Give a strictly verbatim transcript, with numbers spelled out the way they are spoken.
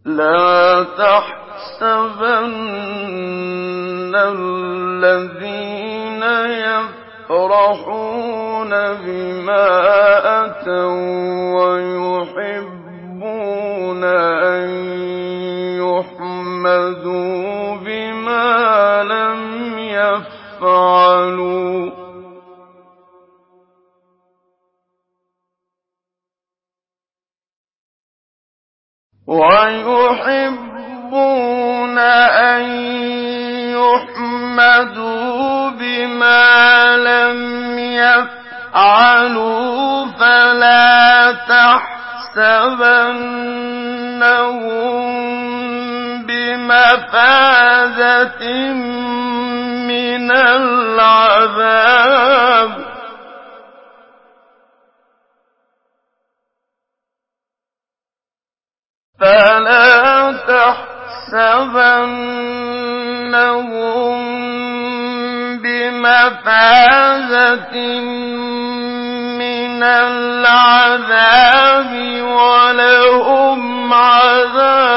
لا تحسبن الذين يفرحون بما أتوا ويحبون أن يحمدوا بما لم يفعلوا ويحبون أن يحمدوا بما لم يفعلوا فلا تحسبنهم بمفازة من العذاب فلا تحسبنهم بمفازة من العذاب ولهم عذاب